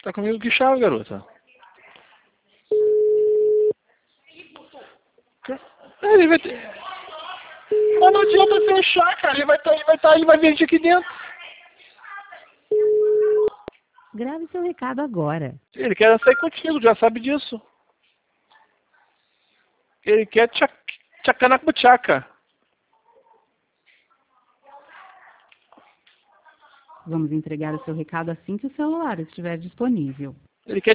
Tá comigo que chave, garota? Ele vai ter... Mas não adianta fechar, cara. Ele vai vir aqui dentro. Grave seu recado agora. Ele quer sair contigo, já sabe disso. Ele quer tchacanar com tchaca. Vamos entregar o seu recado assim que o celular estiver disponível. Ele quer